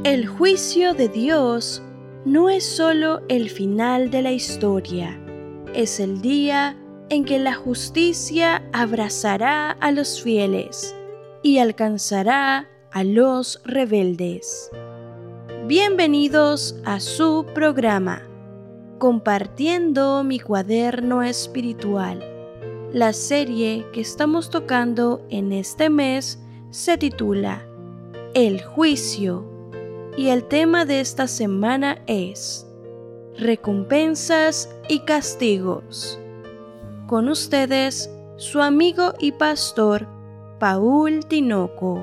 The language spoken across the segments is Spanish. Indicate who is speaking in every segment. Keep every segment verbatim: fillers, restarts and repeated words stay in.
Speaker 1: El juicio de Dios no es solo el final de la historia, es el día en que la justicia abrazará a los fieles y alcanzará a los rebeldes. Bienvenidos a su programa, Compartiendo mi cuaderno espiritual. La serie que estamos tocando en este mes se titula El juicio y el tema de esta semana es Recompensas y castigos. Con ustedes, su amigo y pastor, Paul Tinoco.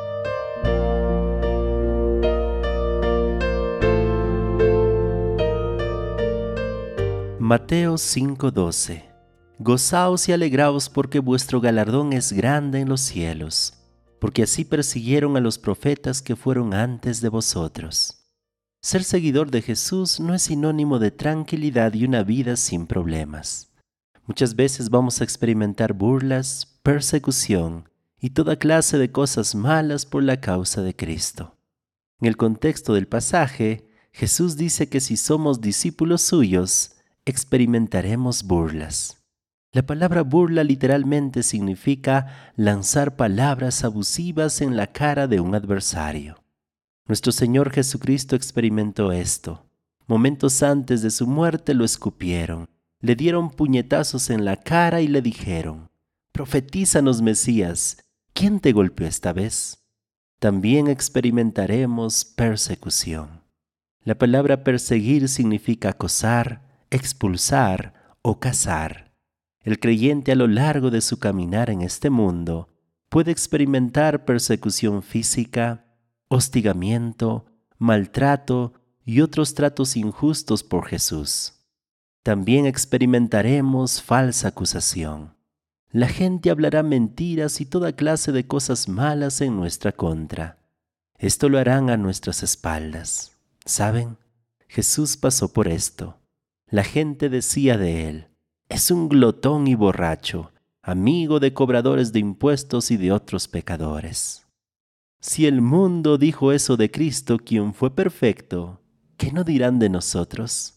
Speaker 2: Mateo cinco doce. Gozaos y alegraos porque vuestro galardón es grande en los cielos, porque así persiguieron a los profetas que fueron antes de vosotros. Ser seguidor de Jesús no es sinónimo de tranquilidad y una vida sin problemas. Muchas veces vamos a experimentar burlas, persecución y toda clase de cosas malas por la causa de Cristo. En el contexto del pasaje, Jesús dice que si somos discípulos suyos, experimentaremos burlas. La palabra burla literalmente significa lanzar palabras abusivas en la cara de un adversario. Nuestro Señor Jesucristo experimentó esto. Momentos antes de su muerte lo escupieron, le dieron puñetazos en la cara y le dijeron: «Profetízanos, Mesías, ¿quién te golpeó esta vez?». También experimentaremos persecución. La palabra perseguir significa acosar, expulsar o cazar. El creyente a lo largo de su caminar en este mundo puede experimentar persecución física, hostigamiento, maltrato y otros tratos injustos por Jesús. También experimentaremos falsa acusación. La gente hablará mentiras y toda clase de cosas malas en nuestra contra. Esto lo harán a nuestras espaldas. ¿Saben? Jesús pasó por esto. La gente decía de él: «Es un glotón y borracho, amigo de cobradores de impuestos y de otros pecadores». Si el mundo dijo eso de Cristo, quien fue perfecto, ¿qué no dirán de nosotros?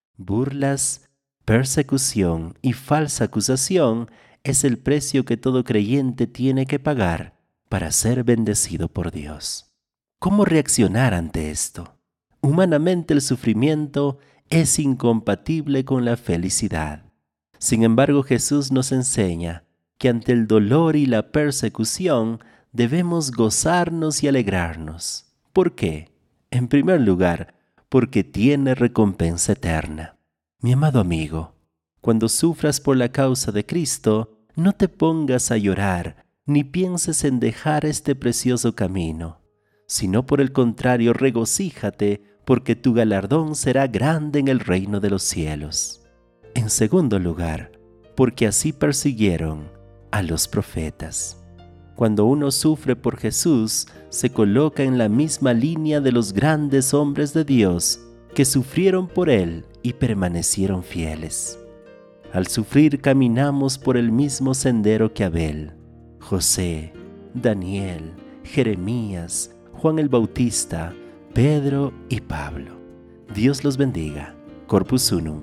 Speaker 2: Burlas, persecución y falsa acusación es el precio que todo creyente tiene que pagar para ser bendecido por Dios. ¿Cómo reaccionar ante esto? Humanamente el sufrimiento es incompatible con la felicidad. Sin embargo, Jesús nos enseña que ante el dolor y la persecución debemos gozarnos y alegrarnos. ¿Por qué? En primer lugar, porque tiene recompensa eterna. Mi amado amigo, cuando sufras por la causa de Cristo, no te pongas a llorar ni pienses en dejar este precioso camino, sino por el contrario, regocíjate porque tu galardón será grande en el reino de los cielos. En segundo lugar, porque así persiguieron a los profetas. Cuando uno sufre por Jesús, se coloca en la misma línea de los grandes hombres de Dios que sufrieron por Él y permanecieron fieles. Al sufrir caminamos por el mismo sendero que Abel, José, Daniel, Jeremías, Juan el Bautista, Pedro y Pablo. Dios los bendiga. Corpus Unum.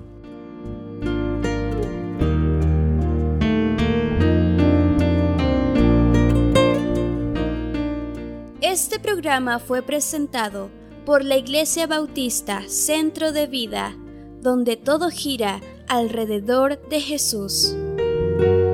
Speaker 1: Este programa fue presentado por la Iglesia Bautista Centro de Vida, donde todo gira alrededor de Jesús.